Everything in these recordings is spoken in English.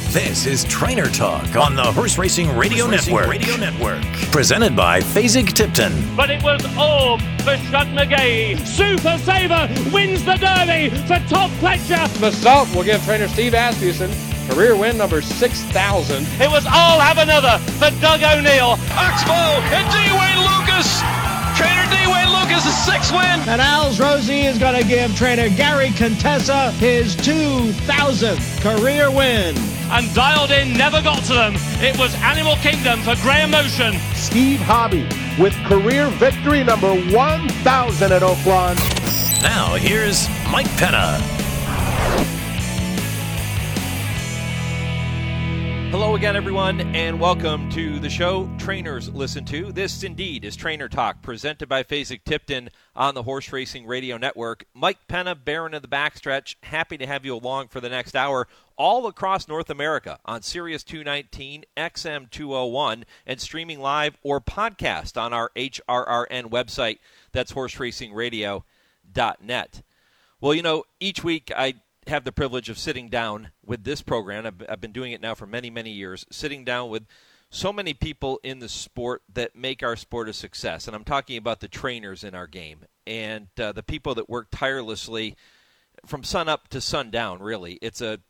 This is Trainer Talk on the Horse Racing Radio Network. Presented by Fasig-Tipton. But it was all for Shug McGee. Super Saver wins the Derby for Todd Pletcher. The salt will give trainer Steve Asmussen career win number 6,000. It was all have another for Doug O'Neill. Oxbow and D. Wayne Lucas. Trainer D. Wayne Lucas' 6th win. And Al's Rosie is going to give trainer Gary Contessa his 2,000th career win. And Dialed In never got to them. It was Animal Kingdom for Graham Motion. Steve Hobby with career victory number 1,000 at Oaklawn. Now here's Mike Penna. Hello again, everyone, and welcome to the show Trainers Listen to. This, indeed, is Trainer Talk, presented by Fasig-Tipton on the Horse Racing Radio Network. Mike Penna, Baron of the Backstretch, happy to have you along for the next hour, all across North America on Sirius 219, XM 201, and streaming live or podcast on our HRRN website. That's horseracingradio.net. Well, you know, each week I have the privilege of sitting down with this program. I've been doing it now for many, many years, sitting down with so many people in the sport that make our sport a success. And I'm talking about the trainers in our game and the people that work tirelessly from sun up to sundown, really. It's a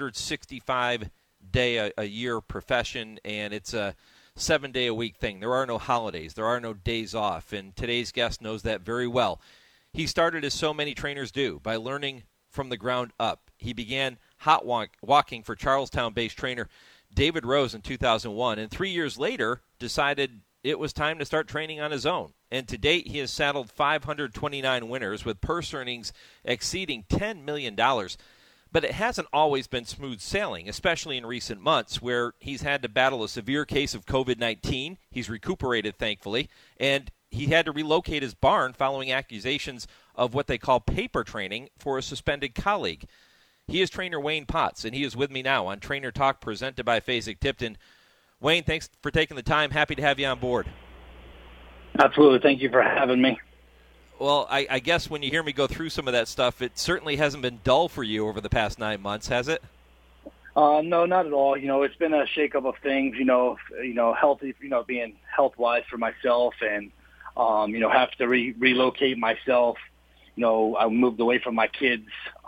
365-day-a-year profession, and it's a 7-day-a-week thing. There are no holidays. There are no days off, and today's guest knows that very well. He started, as so many trainers do, by learning from the ground up. He began hot walking for Charlestown-based trainer David Rose in 2001, and 3 years later decided it was time to start training on his own. And to date, he has saddled 529 winners with purse earnings exceeding $10 million. But it hasn't always been smooth sailing, especially in recent months where he's had to battle a severe case of COVID-19. He's recuperated, thankfully, and he had to relocate his barn following accusations of what they call paper training for a suspended colleague. He is trainer Wayne Potts, and he is with me now on Trainer Talk presented by Fasig-Tipton. Wayne, thanks for taking the time. Happy to have you on board. Absolutely. Thank you for having me. Well, I guess when you hear me go through some of that stuff, it certainly hasn't been dull for you over the past 9 months, has it? No, not at all. You know, it's been a shakeup of things, healthy, being health-wise for myself and, have to relocate myself. I moved away from my kids,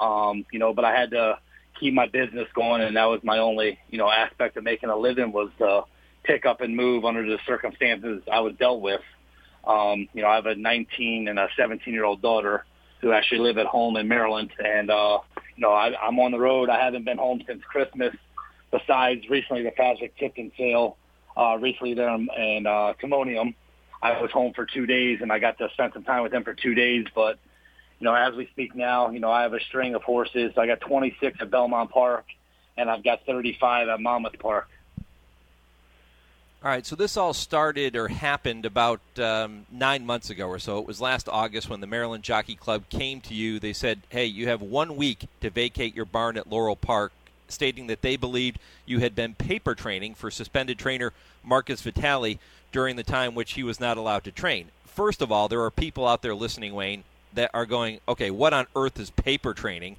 but I had to keep my business going, and that was my only, aspect of making a living was to pick up and move under the circumstances I was dealt with. I have a 19 and a 17-year-old daughter who actually live at home in Maryland, and, I'm on the road. I haven't been home since Christmas, besides recently the Fasig-Tipton sale, recently there in Timonium. I was home for 2 days, and I got to spend some time with them for 2 days. But, as we speak now, I have a string of horses. I got 26 at Belmont Park, and I've got 35 at Monmouth Park. All right, so this all started or happened about 9 months ago or so. It was last August when the Maryland Jockey Club came to you. They said, hey, you have 1 week to vacate your barn at Laurel Park, stating that they believed you had been paper training for suspended trainer Marcus Vitale during the time which he was not allowed to train. First of all, there are people out there listening, Wayne, that are going, okay, what on earth is paper training?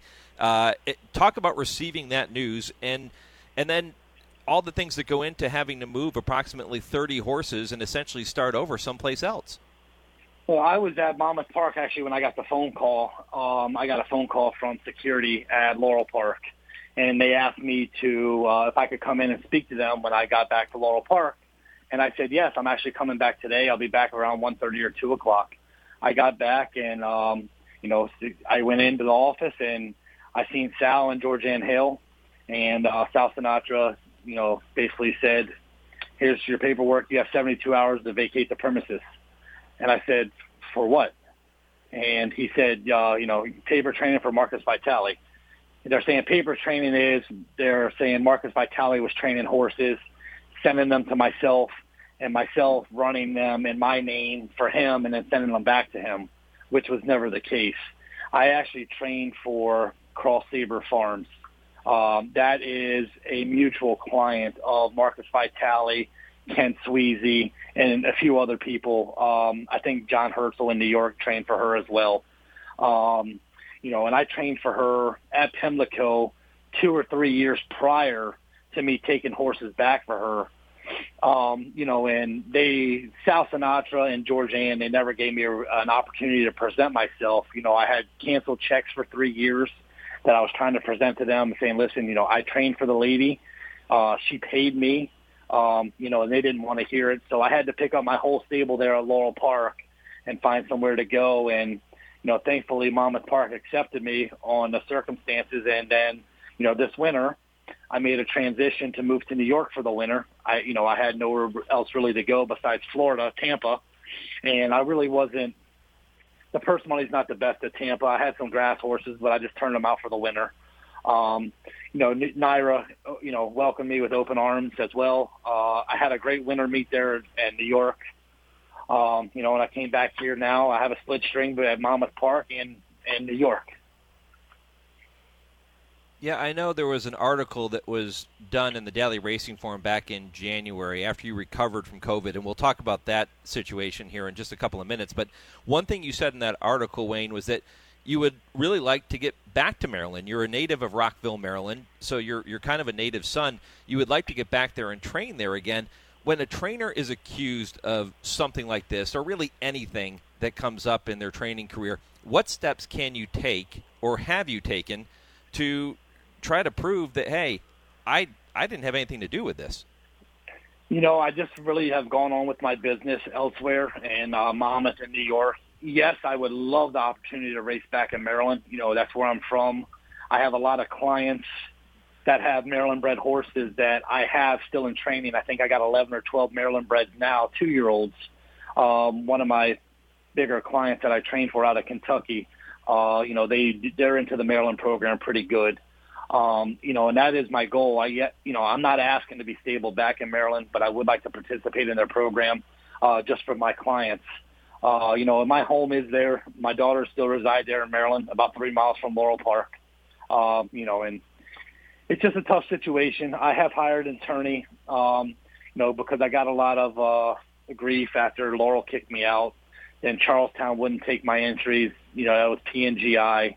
Talk about receiving that news and then all the things that go into having to move approximately 30 horses and essentially start over someplace else. Well, I was at Monmouth Park, actually, when I got the phone call. I got a phone call from security at Laurel Park, and they asked me to if I could come in and speak to them when I got back to Laurel Park. And I said, yes, I'm actually coming back today. I'll be back around 1:30 or 2 o'clock. I got back, and, I went into the office, and I seen Sal and Georgianne Hale, and Sal Sinatra, basically said, here's your paperwork. You have 72 hours to vacate the premises. And I said, for what? And he said, paper training for Marcus Vitale. They're saying paper training is, they're saying Marcus Vitale was training horses, sending them to myself, and myself running them in my name for him and then sending them back to him, which was never the case. I actually trained for Cross Saber Farms. That is a mutual client of Marcus Vitale, Ken Sweezy, and a few other people. I think John Herzl in New York trained for her as well. And I trained for her at Pimlico 2 or 3 years prior to me taking horses back for her. And Sal Sinatra and Georgianne, they never gave me an opportunity to present myself. I had canceled checks for 3 years that I was trying to present to them, saying, listen, I trained for the lady. She paid me, and they didn't want to hear it. So I had to pick up my whole stable there at Laurel Park and find somewhere to go. And, thankfully Monmouth Park accepted me on the circumstances. And then, this winter, I made a transition to move to New York for the winter. I had nowhere else really to go besides Florida, Tampa, and I really wasn't. The purse money's not the best at Tampa. I had some grass horses, but I just turned them out for the winter. Naira, welcomed me with open arms as well. I had a great winter meet there in New York. When I came back here now, I have a split string at Monmouth Park in New York. Yeah, I know there was an article that was done in the Daily Racing Form back in January after you recovered from COVID, and we'll talk about that situation here in just a couple of minutes. But one thing you said in that article, Wayne, was that you would really like to get back to Maryland. You're a native of Rockville, Maryland, so you're kind of a native son. You would like to get back there and train there again. When a trainer is accused of something like this, or really anything that comes up in their training career, what steps can you take or have you taken to try to prove that, hey, I didn't have anything to do with this? I just really have gone on with my business elsewhere in Monmouth and New York. Yes, I would love the opportunity to race back in Maryland. That's where I'm from. I have a lot of clients that have Maryland-bred horses that I have still in training. I think I got 11 or 12 Maryland-breds now, 2-year-olds. One of my bigger clients that I trained for out of Kentucky, they're into the Maryland program pretty good. And that is my goal. I'm not asking to be stable back in Maryland, but I would like to participate in their program, just for my clients. My home is there. My daughters still reside there in Maryland, about 3 miles from Laurel Park. And it's just a tough situation. I have hired an attorney, because I got a lot of grief after Laurel kicked me out. Then Charlestown wouldn't take my entries. That was PNGI.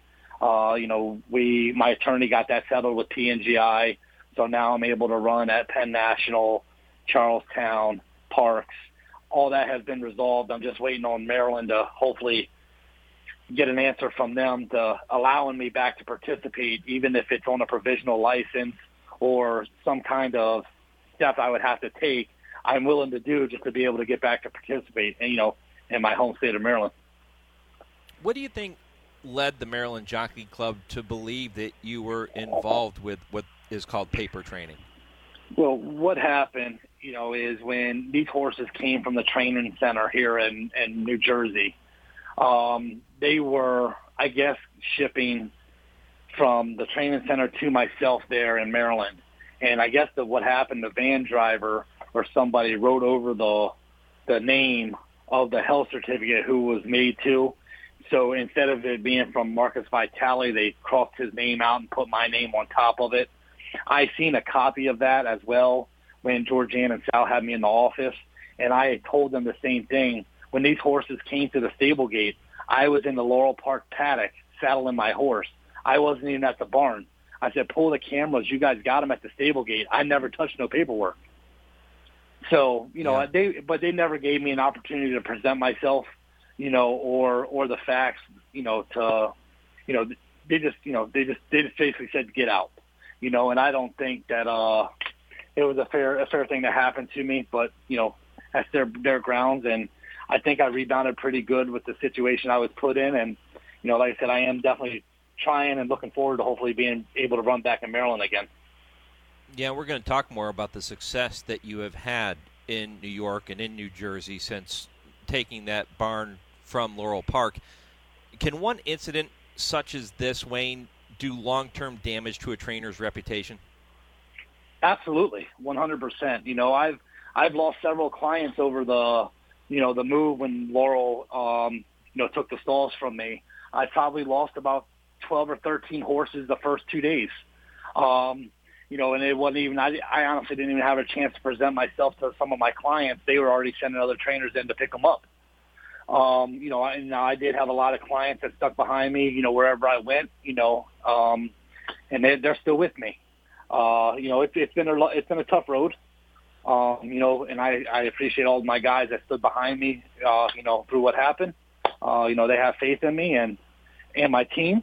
My attorney got that settled with PNGI, so now I'm able to run at Penn National, Charlestown, Parks. All that has been resolved. I'm just waiting on Maryland to hopefully get an answer from them to allowing me back to participate, even if it's on a provisional license or some kind of step I would have to take. I'm willing to do just to be able to get back to participate, in my home state of Maryland. What do you think led the Maryland Jockey Club to believe that you were involved with what is called paper training? Well, what happened, is when these horses came from the training center here in New Jersey, they were, I guess, shipping from the training center to myself there in Maryland. And I guess what happened, the van driver or somebody wrote over the name of the health certificate who was made to. So instead of it being from Marcus Vitale, they crossed his name out and put my name on top of it. I seen a copy of that as well when Georgianne and Sal had me in the office, and I told them the same thing. When these horses came to the stable gate, I was in the Laurel Park paddock saddling my horse. I wasn't even at the barn. I said, pull the cameras. You guys got them at the stable gate. I never touched no paperwork. So, they never gave me an opportunity to present myself, or the facts, they just basically said, get out, and I don't think that, it was a fair thing that happened to me, but, that's their grounds. And I think I rebounded pretty good with the situation I was put in. And, like I said, I am definitely trying and looking forward to hopefully being able to run back in Maryland again. Yeah, we're going to talk more about the success that you have had in New York and in New Jersey since taking that barn from Laurel Park. Can one incident such as this, Wayne, do long-term damage to a trainer's reputation? Absolutely, 100%. I've lost several clients over the move when Laurel, took the stalls from me. I probably lost about 12 or 13 horses the first 2 days. And it wasn't even, I honestly didn't even have a chance to present myself to some of my clients. They were already sending other trainers in to pick them up. I did have a lot of clients that stuck behind me, wherever I went, and they're still with me. It's been a tough road. And I appreciate all of my guys that stood behind me, through what happened. They have faith in me and my team,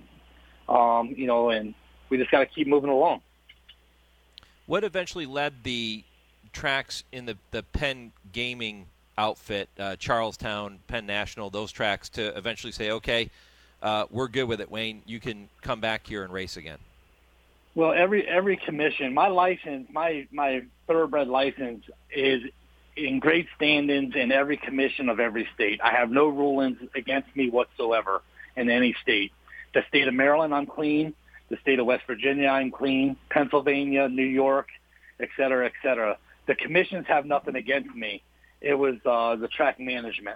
and we just got to keep moving along. What eventually led the tracks in the Penn Gaming outfit, Charlestown, Penn National, those tracks, to eventually say, okay, we're good with it, Wayne, you can come back here and race again? Well, every commission, my license, my thoroughbred license is in great standings in every commission of every state. I have no rulings against me whatsoever in any state. The state of Maryland, I'm clean. The state of West Virginia, I'm clean. Pennsylvania, New York, et cetera, et cetera. The commissions have nothing against me. It was the track management,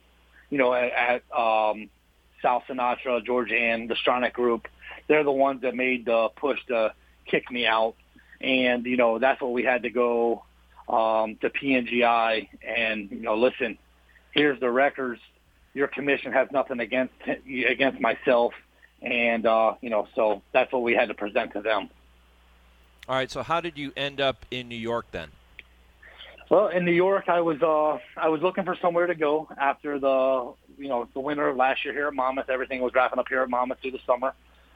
at South Sinatra, Georgian, the Stronach Group. They're the ones that made the push to kick me out. And, that's what we had to go to PNGI and, listen, here's the records. Your commission has nothing against myself. And, so that's what we had to present to them. All right, so how did you end up in New York then? Well, in New York, I was looking for somewhere to go after the winter of last year here at Monmouth. Everything was wrapping up here at Monmouth through the summer.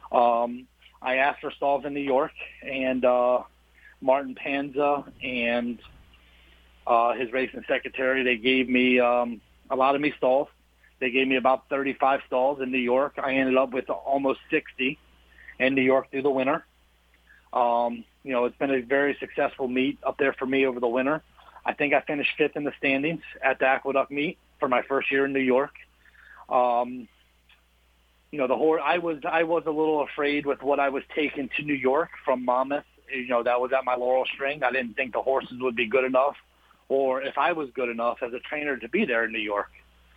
I asked for stalls in New York, and Martin Panza and his racing secretary, they gave me a lot of me stalls. They gave me about 35 stalls in New York. I ended up with almost 60 in New York through the winter. It's been a very successful meet up there for me over the winter. I think I finished 5th in the standings at the Aqueduct meet for my first year in New York. The horse, I was a little afraid with what I was taking to New York from Monmouth. That was at my laurel string. I didn't think the horses would be good enough, or if I was good enough as a trainer to be there in New York.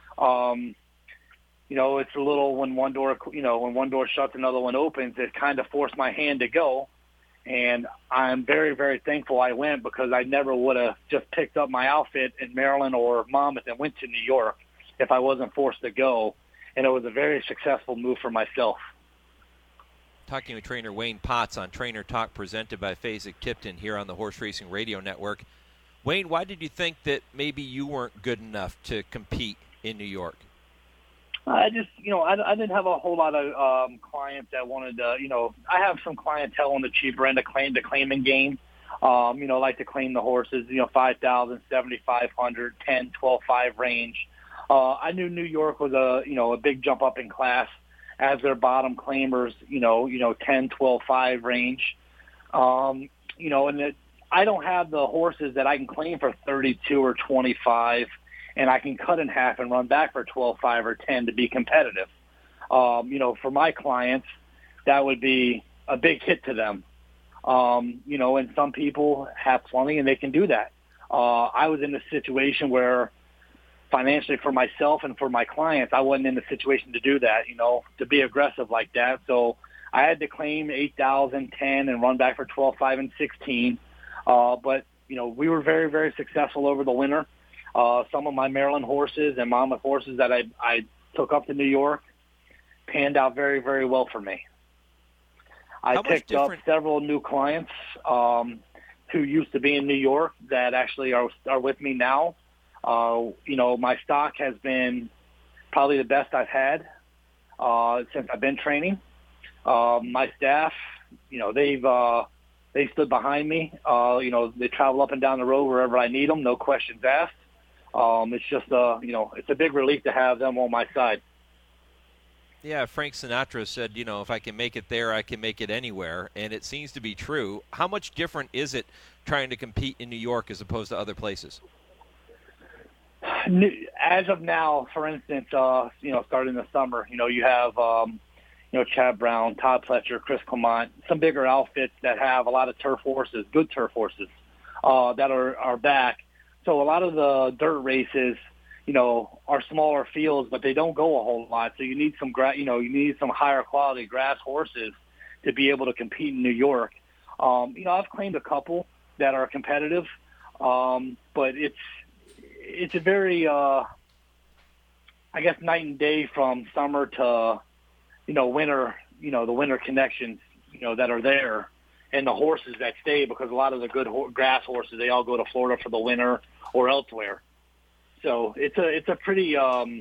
It's a little when one door shuts, another one opens. It kind of forced my hand to go, and I'm very, very thankful I went, because I never would have just picked up my outfit in Maryland or Monmouth and went to New York if I wasn't forced to go. And it was a very successful move for myself. Talking with trainer Wayne Potts on Trainer Talk, presented by Fasig-Tipton here on the Horse Racing Radio Network. Wayne, why did you think that maybe you weren't good enough to compete in New York? I just, I didn't have a whole lot of clients that wanted to, I have some clientele on the cheaper end of the claiming game, like to claim the horses, 5,000, 7,500, 10, 12,500 range. I knew New York was a big jump up in class as their bottom claimers, 10, 12, 5 range. And I don't have the horses that I can claim for 32 or 25, and I can cut in half and run back for 12, 5 or 10 to be competitive. For my clients, that would be a big hit to them. And some people have plenty and they can do that. I was in a situation where financially for myself and for my clients, I wasn't in the situation to do that, to be aggressive like that. So I had to claim 8,000, 10 and run back for 12, 5 and 16. But we were very, very successful over the winter. Some of my Maryland horses and Monmouth horses that I took up to New York panned out very, very well for me. I picked up several new clients who used to be in New York that actually are with me now. My stock has been probably the best I've had since I've been training. My staff, they stood behind me. They travel up and down the road wherever I need them, no questions asked. It's just it's a big relief to have them on my side. Yeah, Frank Sinatra said, if I can make it there, I can make it anywhere, and it seems to be true. How much different is it trying to compete in New York as opposed to other places? As of now, for instance, starting the summer, you have, Chad Brown, Todd Fletcher, Chris Clement, some bigger outfits that have a lot of turf horses, good turf horses, that are back. So a lot of the dirt races, are smaller fields, but they don't go a whole lot. So you need some, you need some higher quality grass horses to be able to compete in New York. I've claimed a couple that are competitive, but it's a very, I guess, night and day from summer to, winter, the winter connections, that are there. and the horses that stay, because a lot of the good grass horses, they all go to Florida for the winter or elsewhere. So it's a pretty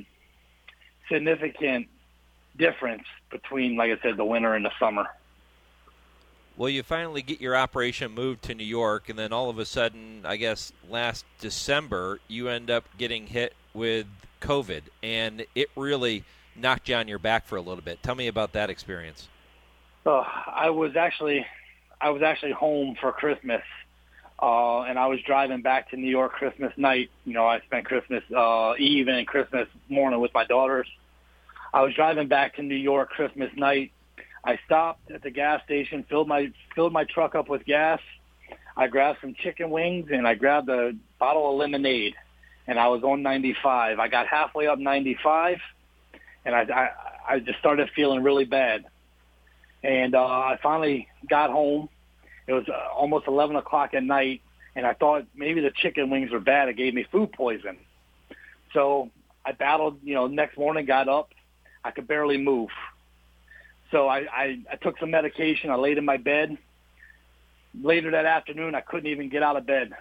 significant difference between, like I said, the winter and the summer. Well, you finally get your operation moved to New York, and then all of a sudden, I guess last December, you end up getting hit with COVID, and it really knocked you on your back for a little bit. Tell me about that experience. I was actually home for Christmas, and I was driving back to New York Christmas night. You know, I spent Christmas Eve and Christmas morning with my daughters. I was driving back to New York Christmas night. I stopped at the gas station, filled my truck up with gas. I grabbed some chicken wings, and I grabbed a bottle of lemonade, and I was on 95. I got halfway up 95, and I just started feeling really bad. And I finally got home. It was almost 11 o'clock at night, and I thought maybe the chicken wings were bad. It gave me food poison. So I battled, next morning, got up. I could barely move. So I took some medication. I laid in my bed. Later that afternoon, I couldn't even get out of bed.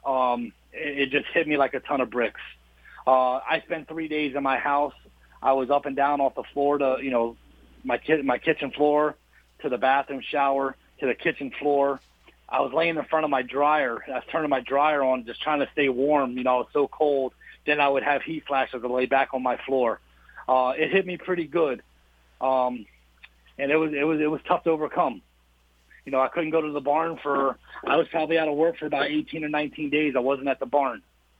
It just hit me like a ton of bricks. I spent 3 days in my house. I was up and down off the floor to, my kitchen floor, to the bathroom shower, to the kitchen floor. I was laying in front of my dryer. I was turning my dryer on, just trying to stay warm. It was so cold. Then I would have heat flashes to lay back on my floor. It hit me pretty good. And it was tough to overcome. I couldn't go to the barn I was probably out of work for about 18 or 19 days. I wasn't at the barn.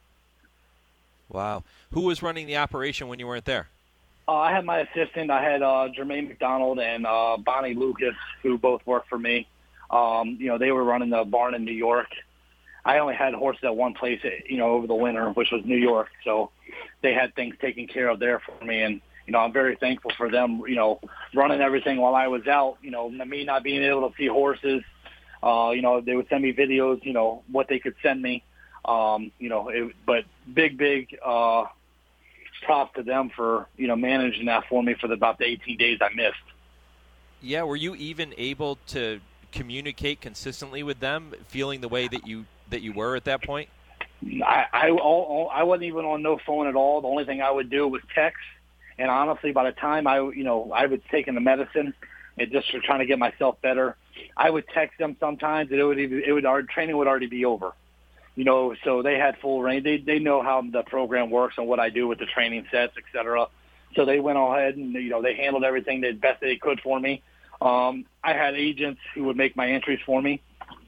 Wow. Who was running the operation when you weren't there? I had my assistant. I had Jermaine McDonald and Bonnie Lucas, who both worked for me. They were running the barn in New York. I only had horses at one place, over the winter, which was New York. So they had things taken care of there for me. And, I'm very thankful for them, running everything while I was out, me not being able to see horses. They would send me videos, what they could send me. But big props to them for, managing that for me for about the 18 days I missed. Yeah, were you even able to communicate consistently with them, feeling the way that you were at that point? I wasn't even on no phone at all. The only thing I would do was text. And honestly, by the time I was taking the medicine and just for trying to get myself better, I would text them sometimes, and our training would already be over. So they had full reign. They know how the program works and what I do with the training sets, et cetera. So they went ahead and, they handled everything the best they could for me. I had agents who would make my entries for me.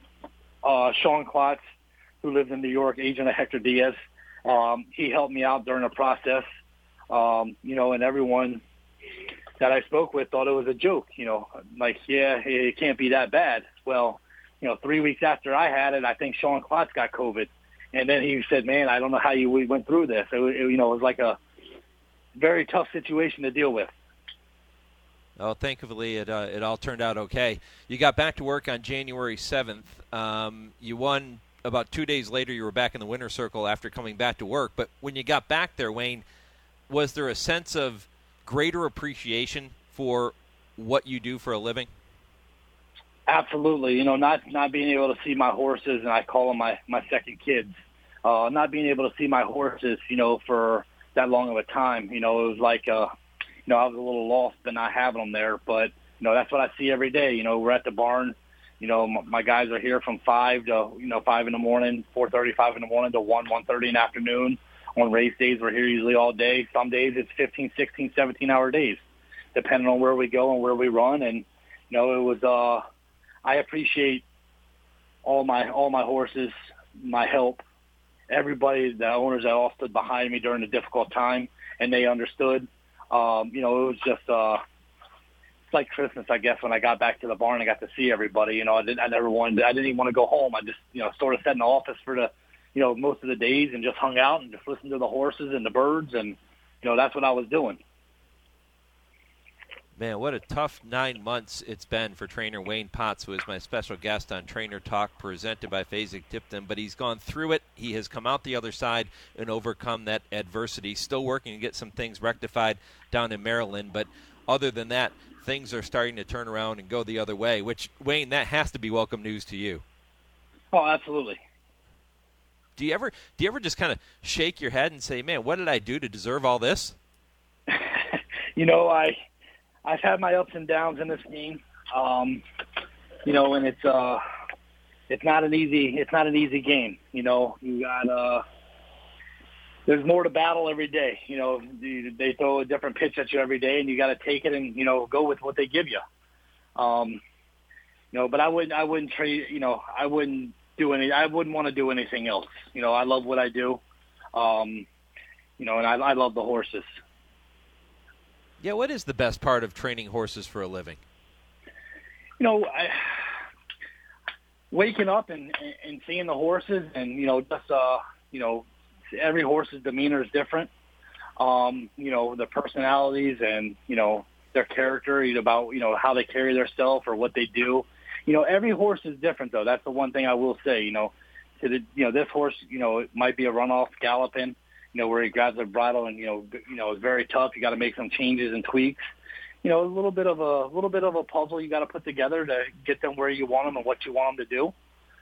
Sean Klotz, who lives in New York, agent of Hector Diaz, he helped me out during the process. And everyone that I spoke with thought it was a joke, it can't be that bad. Well, 3 weeks after I had it, I think Sean Klotz got COVID. And then he said, man, I don't know how we went through this. It was like a very tough situation to deal with. Oh, thankfully it all turned out okay. You got back to work on January 7th. You won about 2 days later. You were back in the winner's circle after coming back to work. But when you got back there, Wayne, was there a sense of greater appreciation for what you do for a living? Absolutely. Not being able to see my horses, and I call them my second kids, not being able to see my horses, for that long of a time. It was like, I was a little lost by not having them there. But, that's what I see every day. We're at the barn. My guys are here from 5 to, 5 in the morning, 4:30, 5 in the morning to 1:30 in the afternoon. On race days, we're here usually all day. Some days it's 15, 16, 17-hour days, depending on where we go and where we run. And, it was I appreciate all my horses, my help, everybody, the owners that all stood behind me during the difficult time, and they understood. It was just it's like Christmas, I guess, when I got back to the barn and got to see everybody. I didn't even want to go home. I just, sort of sat in the office for the most of the days and just hung out and just listened to the horses and the birds, and, that's what I was doing. Man, what a tough 9 months it's been for trainer Wayne Potts, who is my special guest on Trainer Talk presented by Fasig-Tipton. But he's gone through it. He has come out the other side and overcome that adversity. Still working to get some things rectified down in Maryland. But other than that, things are starting to turn around and go the other way, which, Wayne, that has to be welcome news to you. Oh, absolutely. Do you ever just kind of shake your head and say, man, what did I do to deserve all this? You know, I've had my ups and downs in this game. You know, and it's not an easy game. You know, you got there's more to battle every day. You know, they throw a different pitch at you every day, and you got to take it and, you know, go with what they give you. You know, but I wouldn't trade. You know, I wouldn't want to do anything else. You know, I love what I do. You know, and I love the horses. Yeah, what is the best part of training horses for a living? You know, waking up and seeing the horses, and, you know, just you know, every horse's demeanor is different. You know, their personalities and, you know, their character, about, you know, how they carry themselves or what they do. You know, every horse is different, though. That's the one thing I will say. You know, this horse, you know, it might be a runoff galloping, you know, where he grabs the bridle and, you know, it's very tough. You got to make some changes and tweaks. You know, a little bit of a puzzle you got to put together to get them where you want them and what you want them to do.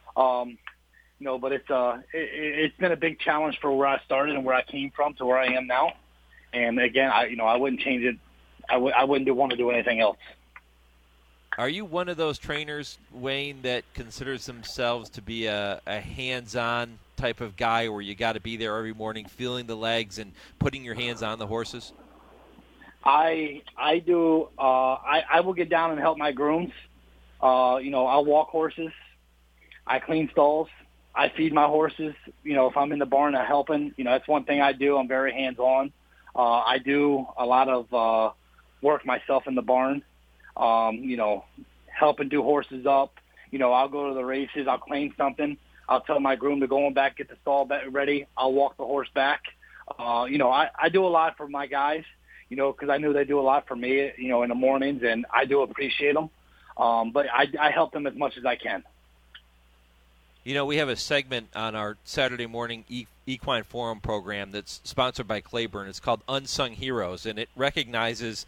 You know, but it's been a big challenge for where I started and where I came from to where I am now. And again, I wouldn't change it. I wouldn't want to do anything else. Are you one of those trainers, Wayne, that considers themselves to be a hands-on type of guy where you got to be there every morning, feeling the legs and putting your hands on the horses? I do. I will get down and help my grooms. You know, I'll walk horses. I clean stalls. I feed my horses. You know, if I'm in the barn, I'm helping. You know, that's one thing I do. I'm very hands-on. I do a lot of work myself in the barn. You know, helping do horses up. You know, I'll go to the races. I'll claim something. I'll tell my groom to go on back, get the stall ready. I'll walk the horse back. You know, I do a lot for my guys, you know, because I know they do a lot for me, you know, in the mornings, and I do appreciate them. But I help them as much as I can. You know, we have a segment on our Saturday morning Equine Forum program that's sponsored by Claiborne. It's called Unsung Heroes, and it recognizes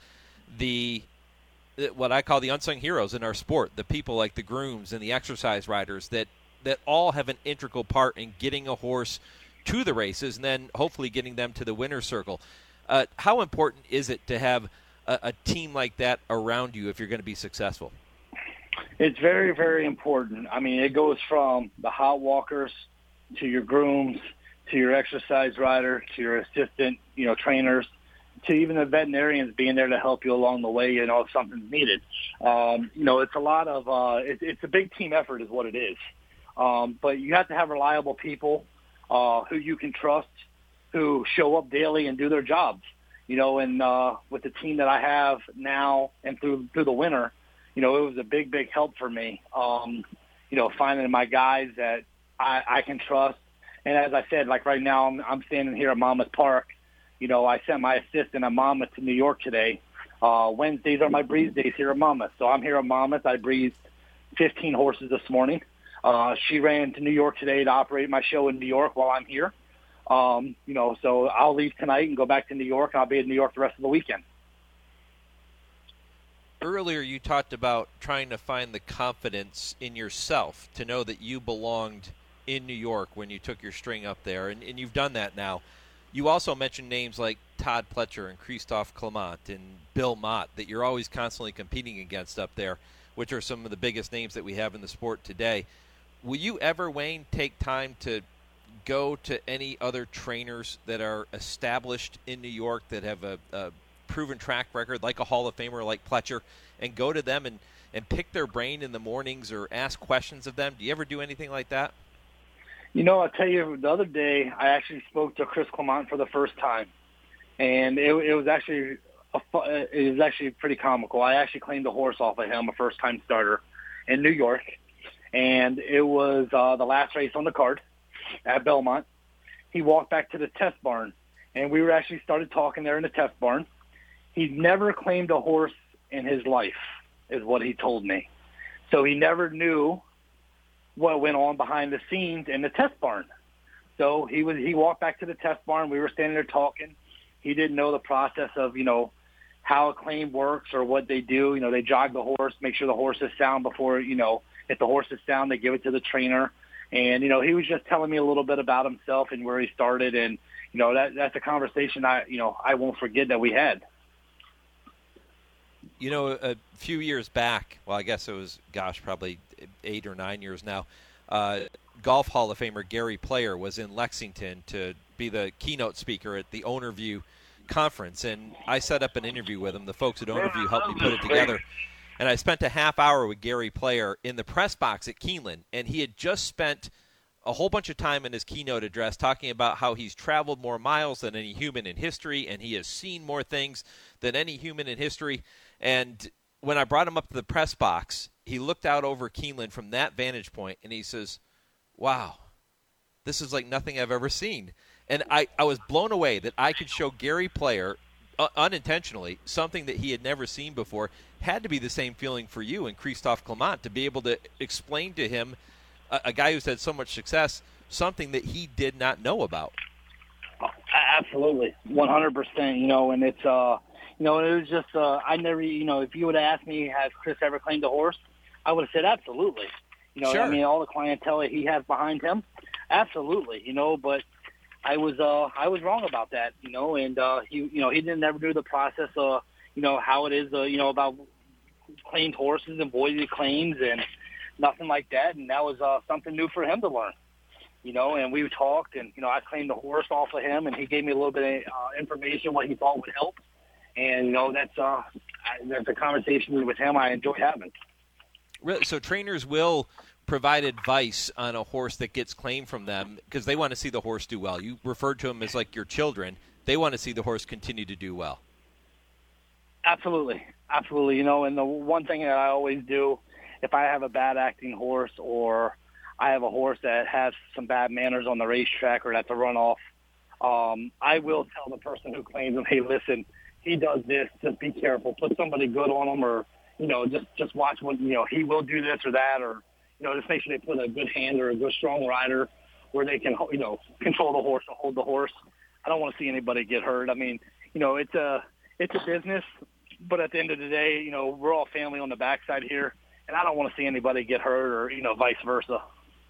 what I call the unsung heroes in our sport, the people like the grooms and the exercise riders that all have an integral part in getting a horse to the races and then hopefully getting them to the winner's circle. How important is it to have a team like that around you if you're going to be successful? It's very, very important. I mean, it goes from the hot walkers to your grooms, to your exercise rider, to your assistant, you know, trainers, to even the veterinarians being there to help you along the way, you know, if something's needed. You know, it's a lot of it's a big team effort is what it is. But you have to have reliable people who you can trust, who show up daily and do their jobs. You know, and with the team that I have now and through the winter, you know, it was a big, big help for me, you know, finding my guys that I can trust. And as I said, like right now, I'm standing here at Monmouth Park. You know, I sent my assistant at Monmouth to New York today. Wednesdays are my breeze days here at Monmouth. So I'm here at Monmouth. I breezed 15 horses this morning. She ran to New York today to operate my show in New York while I'm here. You know, so I'll leave tonight and go back to New York. I'll be in New York the rest of the weekend. Earlier you talked about trying to find the confidence in yourself to know that you belonged in New York when you took your string up there, and you've done that now. You also mentioned names like Todd Pletcher and Christophe Clement and Bill Mott that you're always constantly competing against up there, which are some of the biggest names that we have in the sport today. Will you ever, Wayne, take time to go to any other trainers that are established in New York that have a proven track record like a Hall of Famer like Pletcher and go to them and pick their brain in the mornings or ask questions of them? Do you ever do anything like that? You know, I'll tell you, the other day I actually spoke to Chris Clement for the first time, and it was actually pretty comical. I actually claimed a horse off of him, a first-time starter in New York, and it was the last race on the card at Belmont. He walked back to the test barn, and we were actually started talking there in the test barn. He'd never claimed a horse in his life, is what he told me. So he never knew what went on behind the scenes in the test barn. So he walked back to the test barn. We were standing there talking. He didn't know the process of, you know, how a claim works or what they do. You know, they jog the horse, make sure the horse is sound before, you know, if the horse is sound, they give it to the trainer. And, you know, he was just telling me a little bit about himself and where he started. And, you know, that's a conversation I won't forget that we had. You know, a few years back, well, I guess it was, probably 8 or 9 years now, Golf Hall of Famer Gary Player was in Lexington to be the keynote speaker at the OwnerView conference, and I set up an interview with him. The folks at OwnerView helped me put it together, and I spent a half hour with Gary Player in the press box at Keeneland, and he had just spent a whole bunch of time in his keynote address talking about how he's traveled more miles than any human in history, and he has seen more things than any human in history. And when I brought him up to the press box, he looked out over Keeneland from that vantage point, and he says, "Wow, this is like nothing I've ever seen." And I was blown away that I could show Gary Player, unintentionally, something that he had never seen before. Had to be the same feeling for you and Christophe Clement to be able to explain to him, a guy who's had so much success, something that he did not know about. Oh, absolutely, 100%. You know, and it's you know, it was just I never, you know, if you would have asked me, has Chris ever claimed a horse, I would have said absolutely. You know, sure. I mean, all the clientele he has behind him, absolutely. You know, but I was wrong about that. You know, and he didn't ever do the process of, you know, how it is, you know, about claimed horses and voided claims and nothing like that. And that was something new for him to learn. You know, and we talked, and, you know, I claimed the horse off of him, and he gave me a little bit of information, what he thought would help. And, you know, that's a conversation with him I enjoy having. Really? So trainers will provide advice on a horse that gets claimed from them because they want to see the horse do well. You referred to them as like your children. They want to see the horse continue to do well. Absolutely. Absolutely. You know, and the one thing that I always do, if I have a bad acting horse or I have a horse that has some bad manners on the racetrack or that's a runoff, I will tell the person who claims him, hey, listen, he does this, just be careful. Put somebody good on him, or, you know, just watch what, you know, he will do this or that, or, you know, just make sure they put a good hand or a good strong rider where they can, you know, control the horse or hold the horse. I don't want to see anybody get hurt. I mean, you know, it's a business, but at the end of the day, you know, we're all family on the backside here, and I don't want to see anybody get hurt or, you know, vice versa.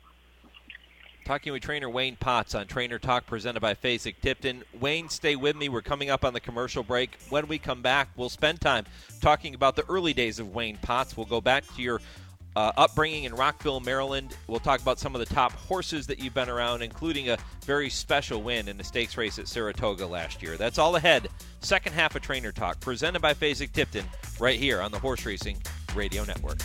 Talking with trainer Wayne Potts on Trainer Talk presented by Fasig-Tipton. Wayne, stay with me. We're coming up on the commercial break. When we come back, we'll spend time talking about the early days of Wayne Potts. We'll go back to your upbringing in Rockville, Maryland. We'll talk about some of the top horses that you've been around, including a very special win in the stakes race at Saratoga last year. That's all ahead. Second half of Trainer Talk presented by Fasig-Tipton right here on the Horse Racing Radio Network.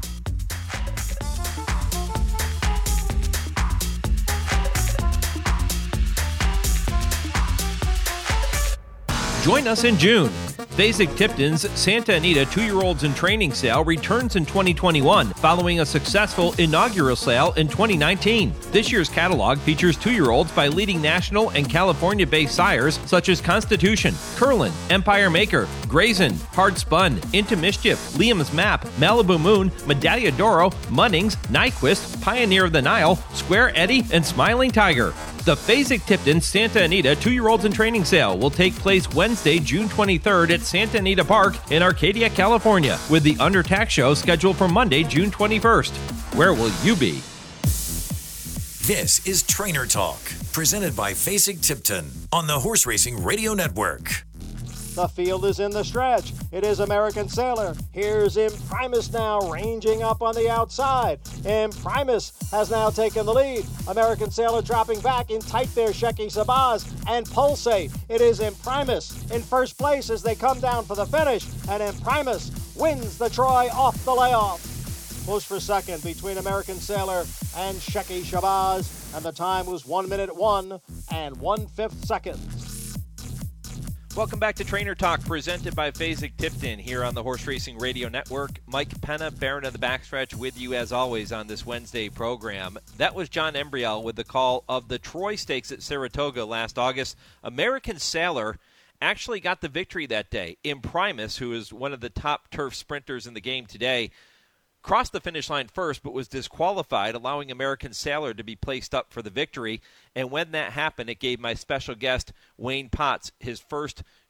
Join us in June. Fasig-Tipton's Santa Anita 2-year-olds in training sale returns in 2021 following a successful inaugural sale in 2019. This year's catalog features 2-year-olds by leading national and California-based sires such as Constitution, Curlin, Empire Maker, Grayson, Hard Spun, Into Mischief, Liam's Map, Malibu Moon, Medaglia d'Oro, Munnings, Nyquist, Pioneer of the Nile, Square Eddie, and Smiling Tiger. The Fasig-Tipton Santa Anita 2-year-olds in training sale will take place Wednesday, June 23rd at Santa Anita Park in Arcadia, California, with the Under Tax Show scheduled for Monday, June 21st. Where will you be? This is Trainer Talk, presented by Fasig-Tipton on the Horse Racing Radio Network. The field is in the stretch. It is American Sailor. Here's Imprimis now ranging up on the outside. Imprimis has now taken the lead. American Sailor dropping back in tight there, Shecky Sabaz and Pulsate. It is Imprimis in first place as they come down for the finish, and Imprimis wins the Troy off the layoff. Close for second between American Sailor and Shecky Shabazz, and the time was 1 minute 1 and 1/5 seconds. Welcome back to Trainer Talk, presented by Fasig-Tipton here on the Horse Racing Radio Network. Mike Penna, Baron of the Backstretch, with you as always on this Wednesday program. That was John Embriel with the call of the Troy Stakes at Saratoga last August. American Sailor actually got the victory that day. Imprimis, who is one of the top turf sprinters in the game today, crossed the finish line first but was disqualified, allowing American Sailor to be placed up for the victory. And when that happened, it gave my special guest, Wayne Potts, his first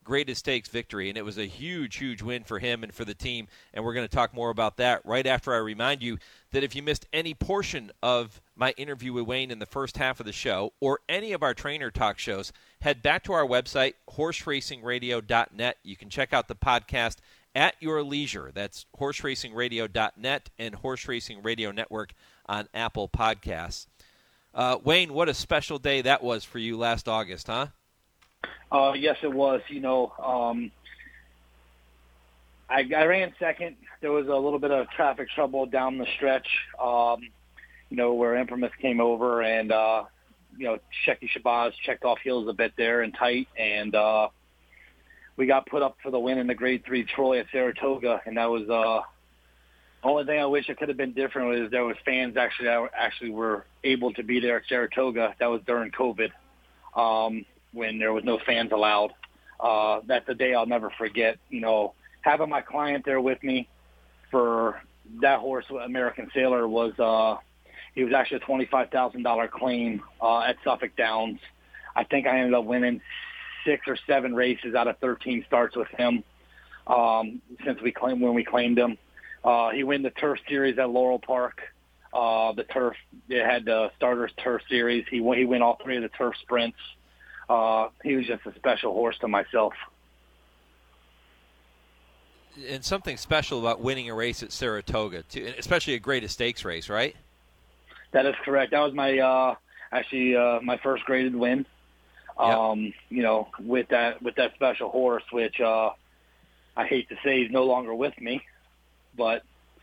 greatest stakes victory, and it was a huge, huge win for him and for the team, and we're going to talk more about that right after I remind you that if you missed any portion of my interview with Wayne in the first half of the show or any of our Trainer Talk shows, head back to our website, horseracingradio.net. You can check out the podcast at your leisure. That's horseracingradio.net and Horse Racing Radio Network on Apple Podcasts. Wayne, what a special day that was for you last August, huh? Yes, it was. I ran second. There was a little bit of traffic trouble down the stretch, where Imprimis came over and, Shecky Shabazz checked off heels a bit there and tight. And we got put up for the win in the Grade 3 Troy at Saratoga. And that was the only thing I wish it could have been different was there was fans actually were able to be there at Saratoga. That was during COVID. When there was no fans allowed. That's a day I'll never forget. Having my client there with me for that horse, American Sailor, he was actually a $25,000 claim at Suffolk Downs. I think I ended up winning 6 or 7 races out of 13 starts with him when we claimed him. He won the Turf Series at Laurel Park. The Turf, it had the Starters Turf Series. He won all 3 of the Turf Sprints. He was just a special horse to myself. And something special about winning a race at Saratoga, too, especially a greatest stakes race, right? That is correct. That was my my first graded win. Yep. With that special horse, which I hate to say he's no longer with me, but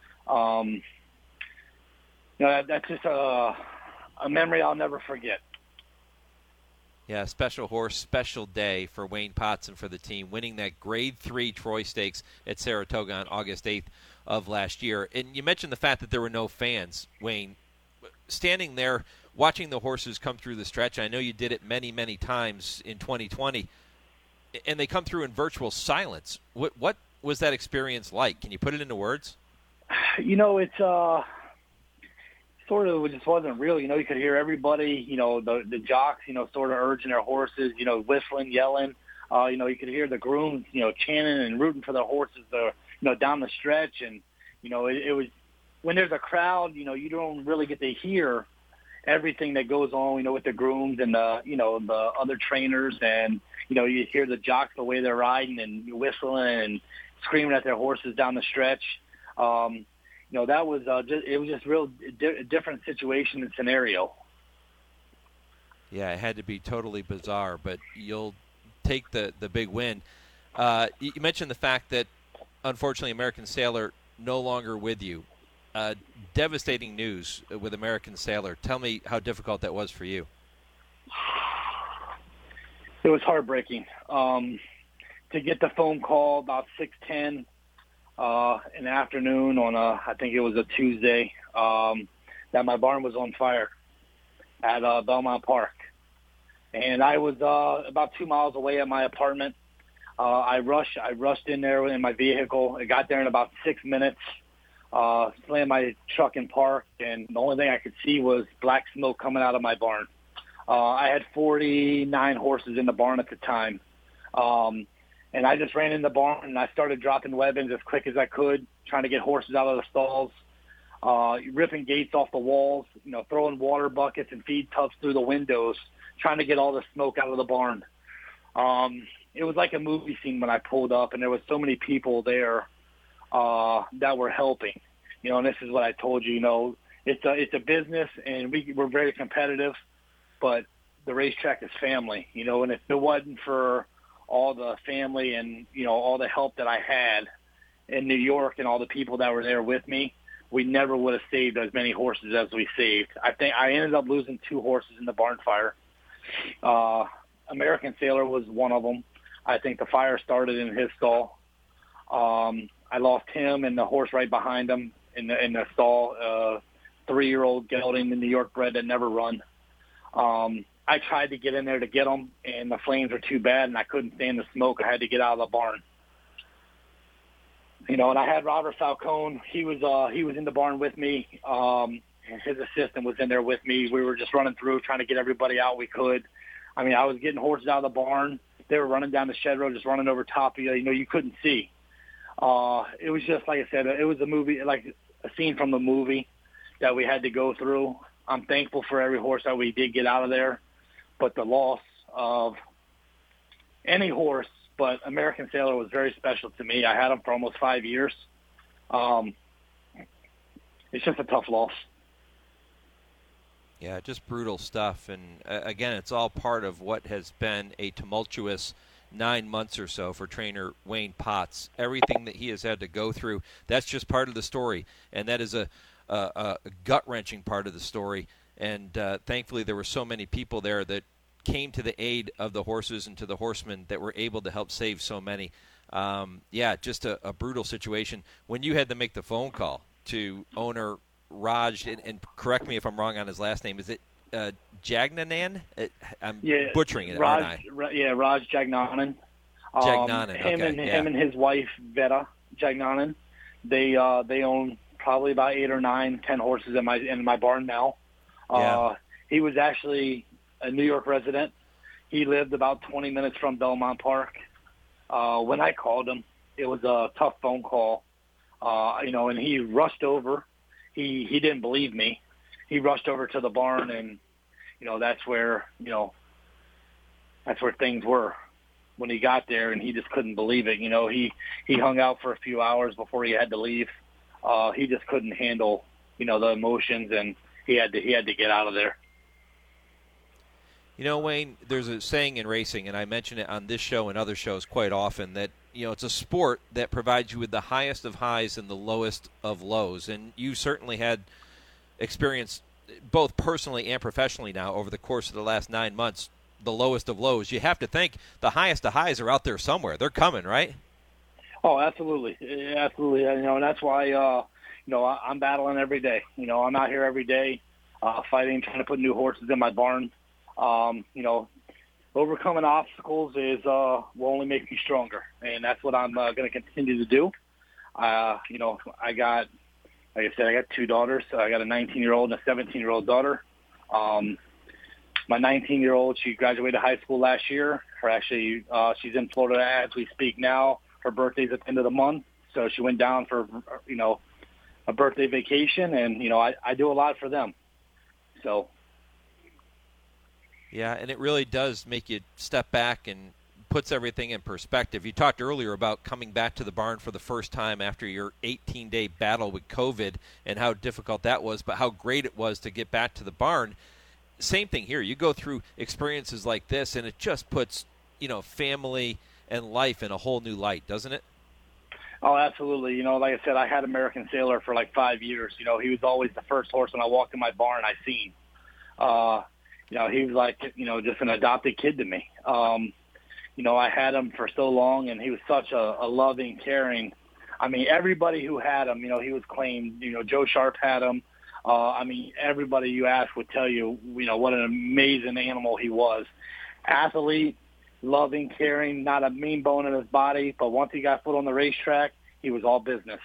that's just a memory I'll never forget. Yeah, special horse, special day for Wayne Potson for the team, winning that Grade 3 Troy Stakes at Saratoga on August 8th of last year. And you mentioned the fact that there were no fans, Wayne. Standing there, watching the horses come through the stretch, I know you did it many, many times in 2020, and they come through in virtual silence. What was that experience like? Can you put it into words? It's sort of, it just wasn't real. You could hear everybody, the jocks, sort of urging their horses, whistling, yelling. You could hear the grooms, chanting and rooting for their horses, down the stretch. And, it was, when there's a crowd, you don't really get to hear everything that goes on, with the grooms and the other trainers. And, you hear the jocks, the way they're riding and whistling and screaming at their horses down the stretch. That was it was just real different situation and scenario. Yeah, it had to be totally bizarre, but you'll take the big win. You mentioned the fact that, unfortunately, American Sailor no longer with you. Devastating news with American Sailor. Tell me how difficult that was for you. It was heartbreaking. To get the phone call about 6:10 in the afternoon on I think it was a Tuesday, that my barn was on fire at Belmont Park. And I was about 2 miles away at my apartment. I rushed in there in my vehicle. I got there in about 6 minutes, slammed my truck in park, and the only thing I could see was black smoke coming out of my barn. I had 49 horses in the barn at the time. And I just ran in the barn and I started dropping weapons as quick as I could, trying to get horses out of the stalls, ripping gates off the walls, throwing water buckets and feed tubs through the windows, trying to get all the smoke out of the barn. It was like a movie scene when I pulled up, and there was so many people there that were helping. And this is what I told you. It's a business, and we're very competitive, but the racetrack is family. And if it wasn't for all the family and, all the help that I had in New York and all the people that were there with me, we never would have saved as many horses as we saved. I think I ended up losing 2 horses in the barn fire. American Sailor was one of them. I think the fire started in his stall. I lost him and the horse right behind him in the stall, 3-year-old gelding, the New York bred that never run. I tried to get in there to get them, and the flames were too bad, and I couldn't stand the smoke. I had to get out of the barn. And I had Robert Falcone. He was in the barn with me. His assistant was in there with me. We were just running through, trying to get everybody out we could. I mean, I was getting horses out of the barn, they were running down the shed road, just running over top of you. You know, you couldn't see. It was just, like I said, it was a movie, like a scene from the movie that we had to go through. I'm thankful for every horse that we did get out of there, but the loss of any horse, but American Sailor was very special to me. I had him for almost 5 years. It's just a tough loss. Yeah, just brutal stuff. And again, it's all part of what has been a tumultuous 9 months or so for trainer Wayne Potts. Everything that he has had to go through, that's just part of the story. And that is a gut-wrenching part of the story. And thankfully there were so many people there that came to the aid of the horses and to the horsemen that were able to help save so many. Yeah, just a brutal situation. When you had to make the phone call to owner Raj, and correct me if I'm wrong on his last name, is it Jagnanan? I'm butchering it, Raj, aren't I? Yeah, Raj Jagnanan. Jagnanan, Him and his wife, Veda Jagnanan, they own probably about 8 or 9, 10 horses in my barn now. He was actually a New York resident. He lived about 20 minutes from Belmont Park. When I called him, it was a tough phone call, and he rushed over. He didn't believe me. He rushed over to the barn, and that's where things were when he got there, and he just couldn't believe it. He hung out for a few hours before he had to leave. He just couldn't handle the emotions, and he had to get out of there. Wayne, there's a saying in racing, and I mention it on this show and other shows quite often, that it's a sport that provides you with the highest of highs and the lowest of lows. And you certainly had experience both personally and professionally now over the course of the last 9 months, the lowest of lows. You have to think the highest of highs are out there somewhere. They're coming, right? Oh, absolutely. Absolutely. And that's why, I'm battling every day. I'm out here every day fighting, trying to put new horses in my barn. Overcoming obstacles will only make me stronger, and that's what I'm going to continue to do. I got 2 daughters. So I got a 19-year-old and a 17-year-old daughter. My 19-year-old, she graduated high school last year. She's in Florida as we speak now. Her birthday's at the end of the month, so she went down for, a birthday vacation, and, I do a lot for them. So. Yeah, and it really does make you step back and puts everything in perspective. You talked earlier about coming back to the barn for the first time after your 18-day battle with COVID and how difficult that was, but how great it was to get back to the barn. Same thing here. You go through experiences like this, and it just puts, family and life in a whole new light, doesn't it? Oh, absolutely. Like I said, I had American Sailor for like 5 years. He was always the first horse when I walked in my barn I seen. He was like, just an adopted kid to me. I had him for so long, and he was such a loving, caring. I mean, everybody who had him, he was claimed. Joe Sharp had him. Everybody you ask would tell you, what an amazing animal he was. Athlete, loving, caring, not a mean bone in his body, but once he got foot on the racetrack, he was all business.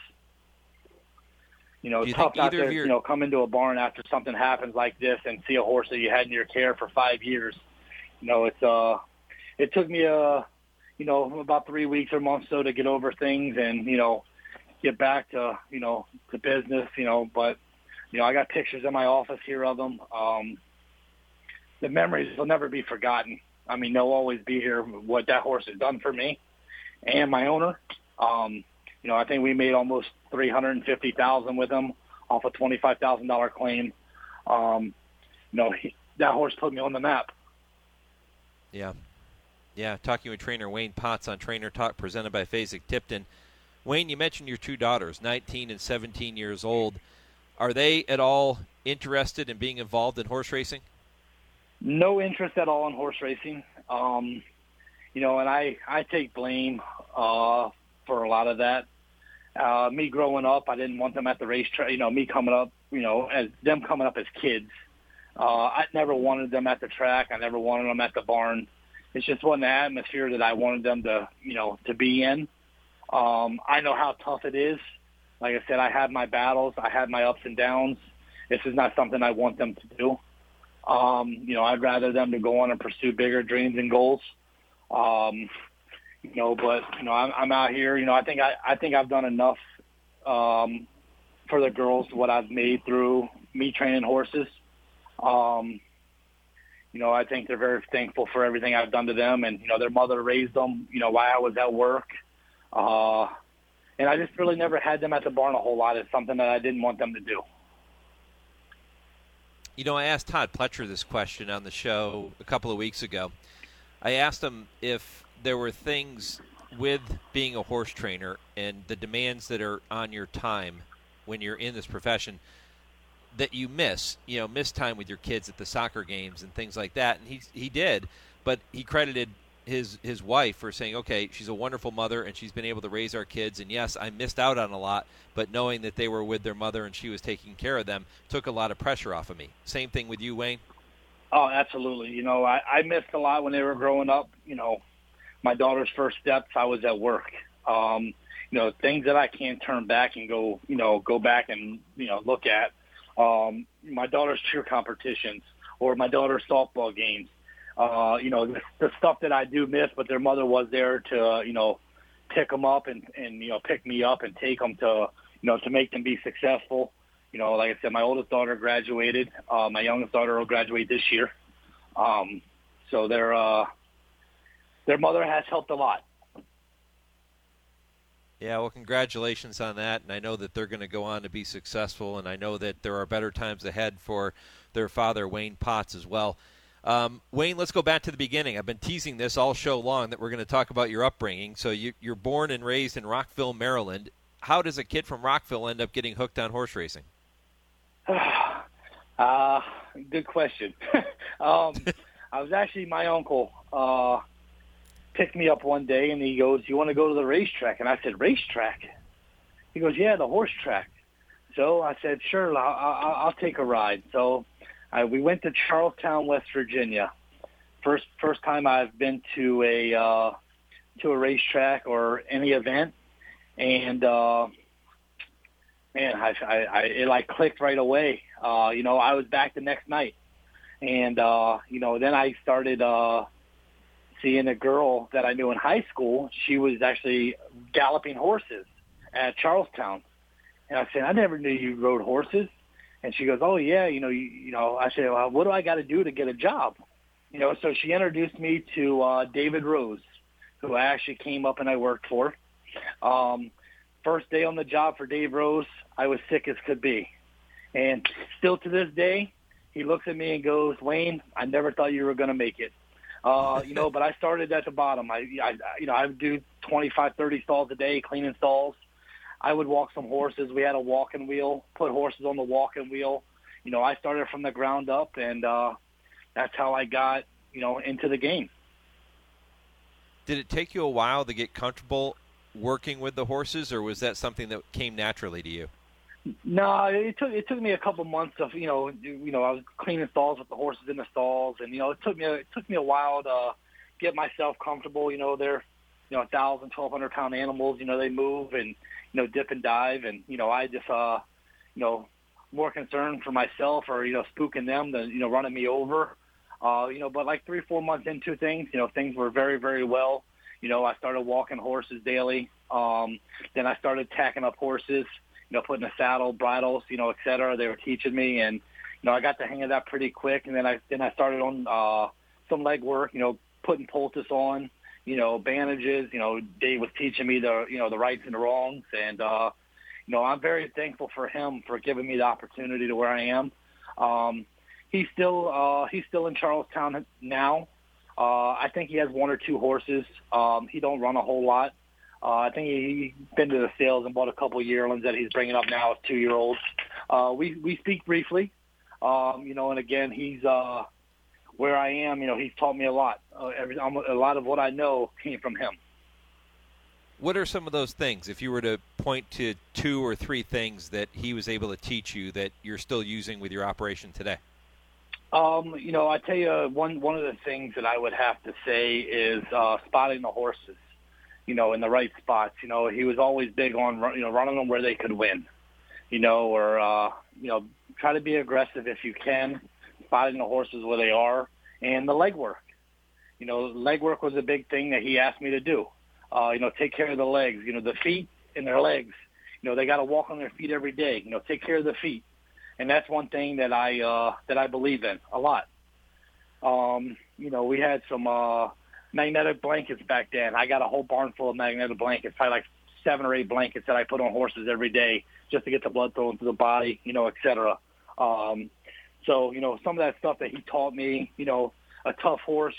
Tough not to, come into a barn after something happens like this and see a horse that you had in your care for 5 years. It took me, about 3 weeks or months so to get over things and, get back to, to business, but, I got pictures in my office here of them. The memories will never be forgotten. I mean, they'll always be here, what that horse has done for me and my owner. I think we made almost $350,000 with him off a $25,000 claim. That horse put me on the map. Yeah. Yeah, talking with trainer Wayne Potts on Trainer Talk presented by Fasig-Tipton. Wayne, you mentioned your 2 daughters, 19 and 17 years old. Are they at all interested in being involved in horse racing? No interest at all in horse racing. And I take blame for a lot of that. Me growing up, I didn't want them at the racetrack. Me coming up, as them coming up as kids. I never wanted them at the track. I never wanted them at the barn. It's just wasn't the atmosphere that I wanted them to, to be in. I know how tough it is. Like I said, I had my battles. I had my ups and downs. This is not something I want them to do. I'd rather them to go on and pursue bigger dreams and goals. But I'm out here. I think I've done enough for the girls, what I've made through me training horses. I think they're very thankful for everything I've done to them, and their mother raised them while I was at work. And I just really never had them at the barn a whole lot. It's something that I didn't want them to do. I asked Todd Pletcher this question on the show a couple of weeks ago. I asked him if there were things with being a horse trainer and the demands that are on your time when you're in this profession that you miss time with your kids at the soccer games and things like that. And he did, but he credited his wife for saying, okay, she's a wonderful mother and she's been able to raise our kids, and yes, I missed out on a lot, but knowing that they were with their mother and she was taking care of them took a lot of pressure off of me. Same thing with you, Wayne? Oh, absolutely. I missed a lot when they were growing up. My daughter's first steps, I was at work. Things that I can't turn back and go back and look at. My daughter's cheer competitions or my daughter's softball games. The stuff that I do miss, but their mother was there to, pick them up and pick me up and take them to make them be successful. Like I said, my oldest daughter graduated. My youngest daughter will graduate this year. So their mother has helped a lot. Yeah, well, congratulations on that, and I know that they're going to go on to be successful, and I know that there are better times ahead for their father, Wayne Potts, as well. Wayne, let's go back to the beginning. I've been teasing this all show long that we're going to talk about your upbringing. So you're born and raised in Rockville, Maryland. How does a kid from Rockville end up getting hooked on horse racing? Good question. I was actually, my uncle picked me up one day, and he goes, "You want to go to the racetrack?" And I said, "Racetrack?" He goes, "Yeah, the horse track." So I said, "Sure, I'll take a ride." So we went to Charlestown, West Virginia. First time I've been to a racetrack or any event, and it like clicked right away. I was back the next night, and then I started seeing a girl that I knew in high school. She was actually galloping horses at Charlestown, and I said, "I never knew you rode horses." And she goes, "Oh yeah, I said, "Well, what do I got to do to get a job?" So she introduced me to David Rose, who I actually came up and I worked for. First day on the job for Dave Rose, I was sick as could be. And still to this day, he looks at me and goes, "Wayne, I never thought you were going to make it." But I started at the bottom. I would do 25, 30 stalls a day, cleaning stalls. I would walk some horses. We had a walking wheel, put horses on the walking wheel. I started from the ground up, and that's how I got, into the game. Did it take you a while to get comfortable working with the horses, or was that something that came naturally to you? No, it took me a couple months of, I was cleaning stalls with the horses in the stalls, and, it took me a while to get myself comfortable. They're, 1,000, 1,200 pound animals, they move and, dip and dive. And, I just, more concerned for myself or, spooking them than, running me over. But like 3-4 months into things, things were very, very well. I started walking horses daily. Then I started tacking up horses, putting a saddle, bridles, et cetera. They were teaching me, and, I got the hang of that pretty quick. And then I started on some leg work, putting poultice on, bandages. Dave was teaching me the rights and the wrongs. And, I'm very thankful for him for giving me the opportunity to where I am. He's still in Charlestown now. I think he has 1 or 2 horses. He don't run a whole lot. I think he's been to the sales and bought a couple of yearlings that he's bringing up now as 2-year-olds. We speak briefly, and again, he's where I am. He's taught me a lot. A lot of what I know came from him. What are some of those things, if you were to point to 2 or 3 things that he was able to teach you that you're still using with your operation today? I tell you, one of the things that I would have to say is spotting the horses, in the right spots. He was always big on, running them where they could win, or, try to be aggressive if you can, spotting the horses where they are, and the leg work. leg work was a big thing that he asked me to do. Take care of the legs, the feet and their legs. They got to walk on their feet every day. Take care of the feet. And that's one thing that I believe in a lot. We had some magnetic blankets back then. I got a whole barn full of magnetic blankets, probably like 7 or 8 blankets that I put on horses every day just to get the blood flowing through the body, et cetera. So, some of that stuff that he taught me, a tough horse,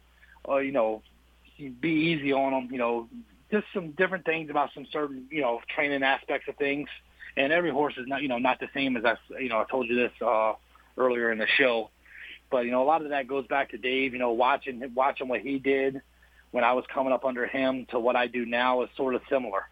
be easy on them, just some different things about some certain, training aspects of things. And every horse is not, not the same as I told you this earlier in the show. But, a lot of that goes back to Dave, watching what he did when I was coming up under him to what I do now is sort of similar.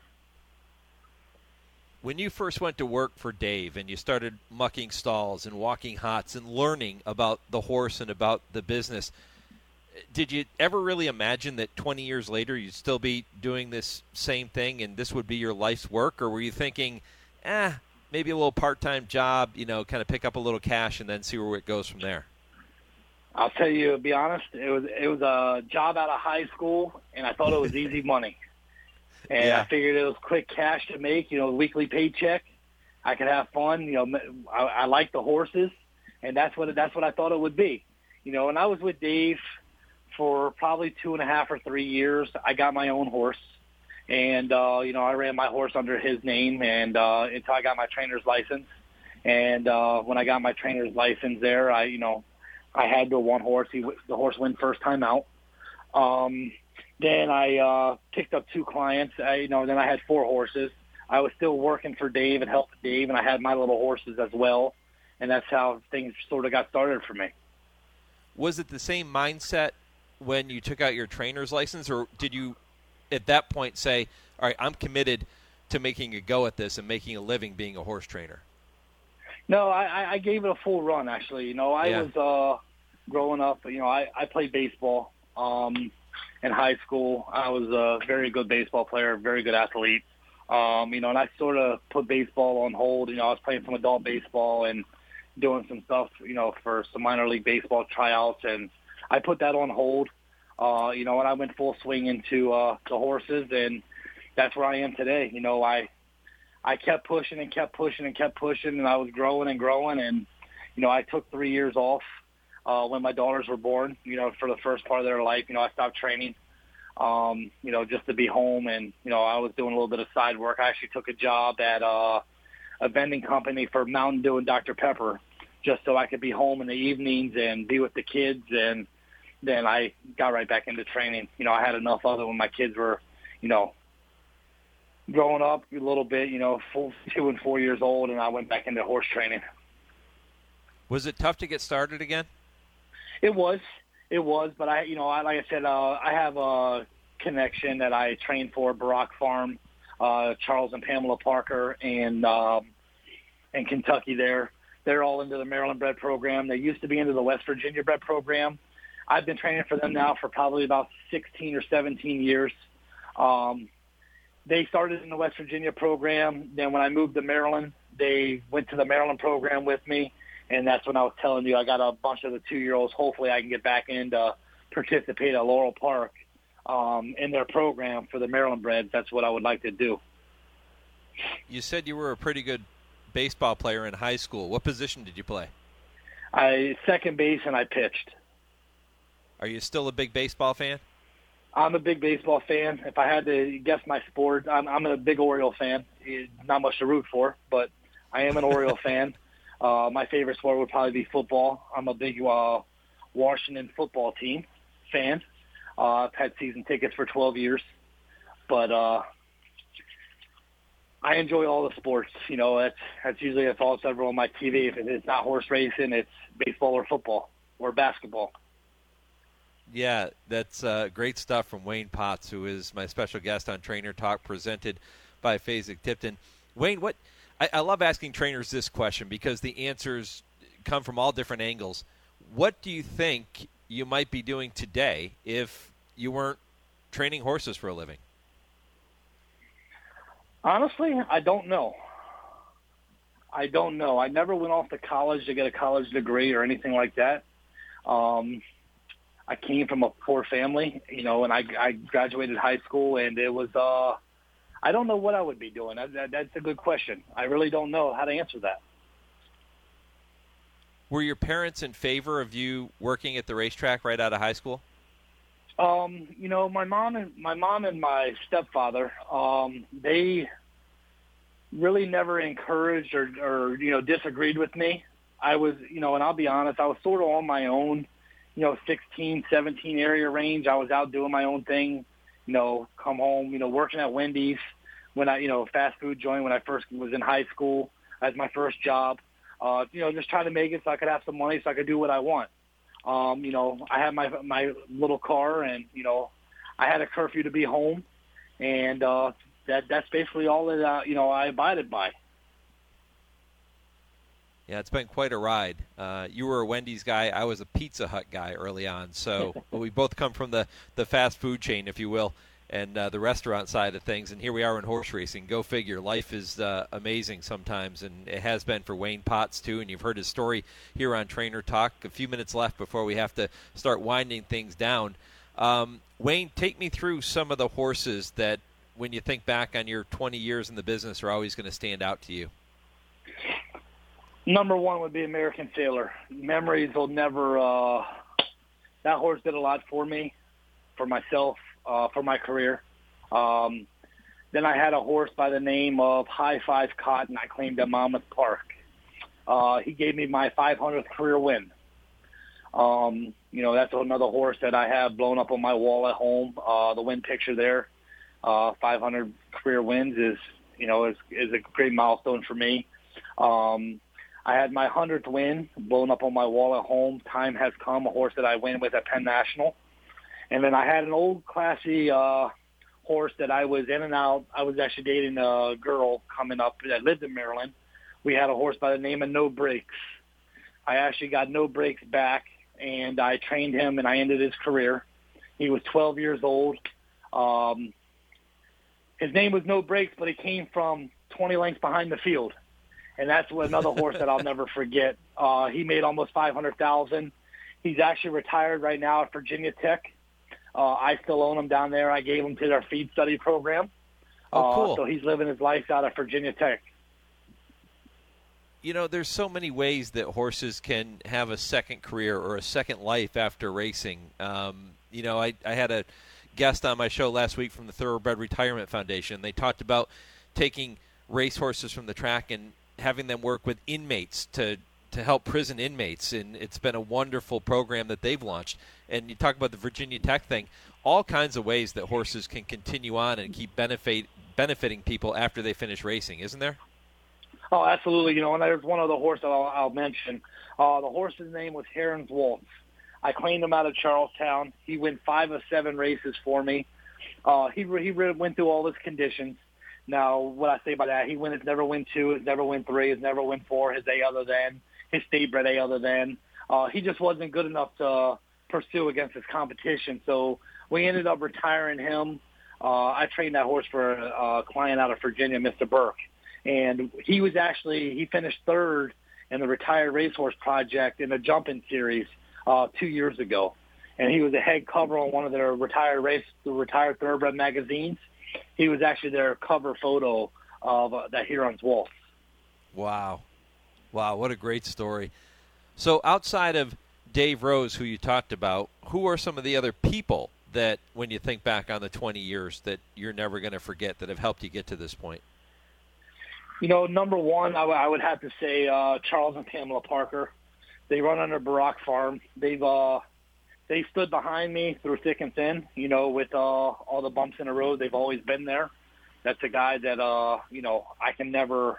When you first went to work for Dave and you started mucking stalls and walking hots and learning about the horse and about the business, did you ever really imagine that 20 years later you'd still be doing this same thing and this would be your life's work? Or were you thinking, maybe a little part-time job, kind of pick up a little cash and then see where it goes from there? I'll tell you, to be honest, it was a job out of high school, and I thought it was easy money. And I figured it was quick cash to make, weekly paycheck. I could have fun. I like the horses, and that's what I thought it would be. And I was with Dave for probably 2.5 or 3 years. I got my own horse, and I ran my horse under his name, and until I got my trainer's license. And when I got my trainer's license there, I had the one horse. The horse went first time out. Then I picked up 2 clients. Then I had 4 horses. I was still working for Dave and helping Dave, and I had my little horses as well. And that's how things sort of got started for me. Was it the same mindset when you took out your trainer's license, or did you at that point say, all right, I'm committed to making a go at this and making a living being a horse trainer? No, I gave it a full run, actually. I was growing up, I played baseball in high school. I was a very good baseball player, very good athlete. And I sort of put baseball on hold. I was playing some adult baseball and doing some stuff, for some minor league baseball tryouts. And I put that on hold, and I went full swing into the horses. And that's where I am today. I kept pushing and kept pushing and kept pushing, and I was growing and growing. And, I took 3 years off when my daughters were born, for the first part of their life. I stopped training, just to be home. And, I was doing a little bit of side work. I actually took a job at a vending company for Mountain Dew and Dr. Pepper just so I could be home in the evenings and be with the kids. And then I got right back into training. I had enough of it when my kids were, growing up a little bit, 2 and 4 years old, and I went back into horse training. Was it tough to get started again? It was, but like I said, I have a connection that I trained for, Barack Farm, Charles and Pamela Parker, and Kentucky there. They're all into the Maryland bred program. They used to be into the West Virginia bred program. I've been training for them now for probably about 16 or 17 years. They started in the West Virginia program. Then when I moved to Maryland, they went to the Maryland program with me. And that's when I was telling you I got a bunch of the 2-year-olds. Hopefully I can get back in to participate at Laurel Park in their program for the Maryland breds. That's what I would like to do. You said you were a pretty good baseball player in high school. What position did you play? Second base, and I pitched. Are you still a big baseball fan? I'm a big baseball fan. If I had to guess my sport, I'm a big Oriole fan. Not much to root for, but I am an Oriole fan. My favorite sport would probably be football. I'm a big Washington football team fan. I've had season tickets for 12 years. But I enjoy all the sports. That's usually if all it's ever on my TV. If it's not horse racing, it's baseball or football or basketball. Yeah, that's great stuff from Wayne Potts, who is my special guest on Trainer Talk, presented by Fasig-Tipton. Wayne, I love asking trainers this question because the answers come from all different angles. What do you think you might be doing today if you weren't training horses for a living? Honestly, I don't know. I never went off to college to get a college degree or anything like that. I came from a poor family, you know, and I graduated high school, and it was I don't know what I would be doing. That's a good question. I really don't know how to answer that. Were your parents in favor of you working at the racetrack right out of high school? You know, my mom and my stepfather, they really never encouraged or you know, disagreed with me. I was, you know, and I'll be honest, I was sort of on my own, you know, 16, 17 area range. I was out doing my own thing, you know, come home, you know, working at Wendy's when I, you know, fast food joint when I first was in high school as my first job. You know, just trying to make it so I could have some money so I could do what I want. You know, I had my little car, and, you know, I had a curfew to be home, and that's basically all that, you know, I abided by. Yeah, it's been quite a ride. You were a Wendy's guy. I was a Pizza Hut guy early on. So we both come from the fast food chain, if you will, and the restaurant side of things. And here we are in horse racing. Go figure. Life is amazing sometimes, and it has been for Wayne Potts, too. And you've heard his story here on Trainer Talk. A few minutes left before we have to start winding things down. Wayne, take me through some of the horses that, when you think back on your 20 years in the business, are always going to stand out to you. Number one would be American Sailor. Memories will never that horse did a lot for me, for myself, for my career. Then I had a horse by the name of High Five Cotton I claimed at Monmouth Park. He gave me my 500th career win. You know, that's another horse that I have blown up on my wall at home. The win picture there, 500 career wins is a great milestone for me. I had my 100th win blown up on my wall at home. Time Has Come, a horse that I win with at Penn National. And then I had an old classy horse that I was in and out. I was actually dating a girl coming up that lived in Maryland. We had a horse by the name of No Breaks. I actually got No Breaks back, and I trained him, and I ended his career. He was 12 years old. His name was No Breaks, but he came from 20 lengths behind the field. And that's another horse that I'll never forget. He made almost $500,000. He's actually retired right now at Virginia Tech. I still own him down there. I gave him to their feed study program. Oh, cool. So he's living his life out at Virginia Tech. You know, there's so many ways that horses can have a second career or a second life after racing. You know, I had a guest on my show last week from the Thoroughbred Retirement Foundation. They talked about taking racehorses from the track and having them work with inmates to help prison inmates, and it's been a wonderful program that they've launched. And you talk about the Virginia Tech thing, all kinds of ways that horses can continue on and keep benefiting people after they finish racing, isn't there? Oh, absolutely. You know, and there's one other horse that I'll mention. The horse's name was Heron's Waltz. I claimed him out of Charlestown. He went 5 of 7 races for me. He went through all his conditions. Now, what I say by that, has never win 2, has never win 3, has never win 4, his A other than, his state bred A other than. He just wasn't good enough to pursue against his competition, so we ended up retiring him. I trained that horse for a client out of Virginia, Mr. Burke, and he finished 3rd in the Retired Racehorse Project in the Jumping Series 2 years ago, and he was a head cover on one of their retired thoroughbred magazines. He was actually their cover photo of that Heron's Waltz. Wow, what a great story. So outside of Dave Rose, who you talked about, who are some of the other people that, when you think back on the 20 years, that you're never going to forget that have helped you get to this point? You know, number one, I would have to say Charles and Pamela Parker. They run under Barak Farm. They stood behind me through thick and thin, you know, with all the bumps in the road. They've always been there. That's a guy that, you know, I can never,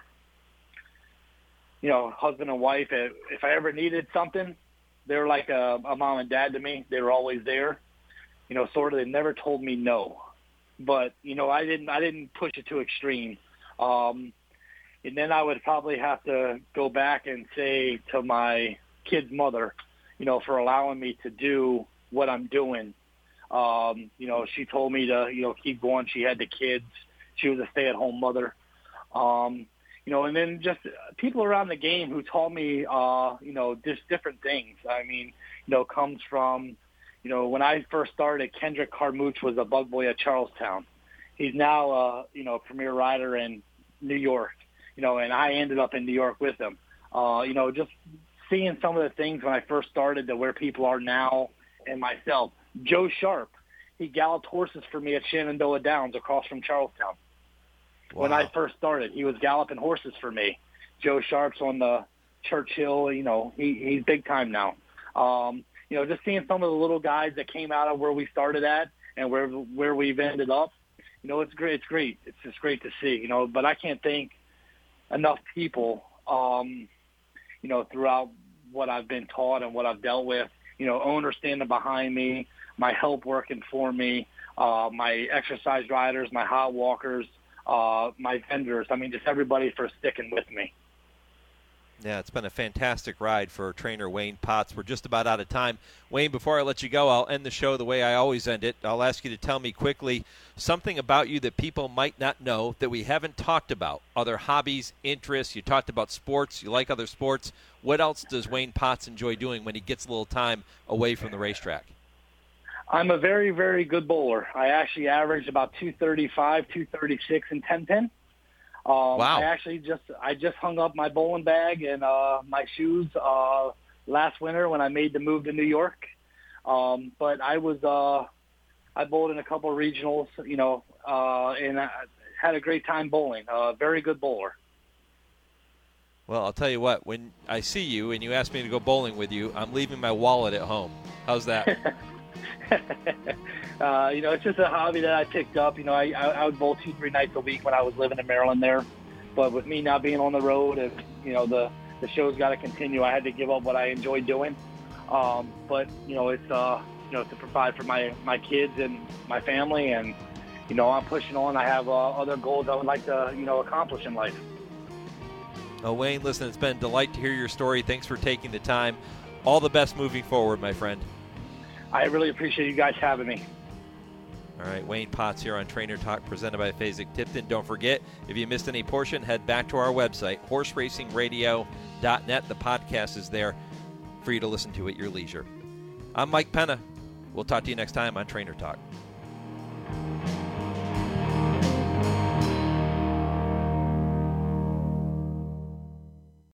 you know, husband and wife, if I ever needed something, they're like a mom and dad to me. They were always there. You know, sort of, they never told me no. But, you know, I didn't push it to extreme. And then I would probably have to go back and say to my kid's mother, you know, for allowing me to do what I'm doing. You know, she told me to, you know, keep going. She had the kids. She was a stay-at-home mother. You know, and then just people around the game who taught me, you know, just different things. I mean, you know, comes from, when I first started, Kendrick Carmouche was a bug boy at Charlestown. He's now, a premier rider in New York, and I ended up in New York with him. Just seeing some of the things when I first started to where people are now and myself. Joe Sharp, he galloped horses for me at Shenandoah Downs across from Charlestown. Wow. When I first started, he was galloping horses for me. Joe Sharp's on the Churchill, he's big time now. Just seeing some of the little guys that came out of where we started at and where we've ended up, it's great. It's great. It's just great to see, but I can't thank enough people, throughout what I've been taught and what I've dealt with, owners standing behind me, my help working for me, my exercise riders, my hot walkers, my vendors. Just everybody for sticking with me. Yeah, it's been a fantastic ride for trainer Wayne Potts. We're just about out of time. Wayne, before I let you go, I'll end the show the way I always end it. I'll ask you to tell me quickly something about you that people might not know that we haven't talked about. Other hobbies, interests. You talked about sports. You like other sports. What else does Wayne Potts enjoy doing when he gets a little time away from the racetrack? I'm a very, very good bowler. I actually average about 235, 236 in 10-pin. Wow. I just hung up my bowling bag and my shoes last winter when I made the move to New York. But I bowled in a couple of regionals, and I had a great time bowling. Very good bowler. Well, I'll tell you what, when I see you and you ask me to go bowling with you, I'm leaving my wallet at home. How's that? It's just a hobby that I picked up. I would bowl 2-3 nights a week when I was living in Maryland there. But with me now being on the road and, the show's got to continue, I had to give up what I enjoyed doing. But it's, to provide for my kids and my family. And, I'm pushing on. I have other goals I would like to, accomplish in life. Oh, Wayne, listen, it's been a delight to hear your story. Thanks for taking the time. All the best moving forward, my friend. I really appreciate you guys having me. All right, Wayne Potts here on Trainer Talk, presented by Fasig-Tipton. Don't forget, if you missed any portion, head back to our website, horseracingradio.net. The podcast is there for you to listen to at your leisure. I'm Mike Penna. We'll talk to you next time on Trainer Talk.